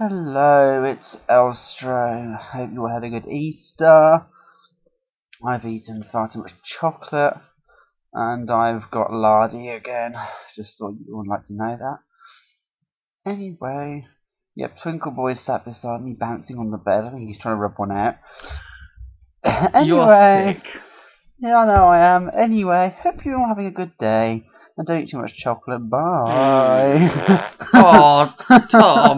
Hello, it's Elstro. Hope you all had a good Easter. I've eaten far too much chocolate, and I've got lardy again. Just thought you would like to know that. Anyway, yep, Twinkle Boy sat beside me, bouncing on the bed. I think he's trying to rub one out. You're Anyway, sick. yeah, I know I am. Anyway, hope you're all having a good day, and don't eat too much chocolate. Bye. Oh, Tom.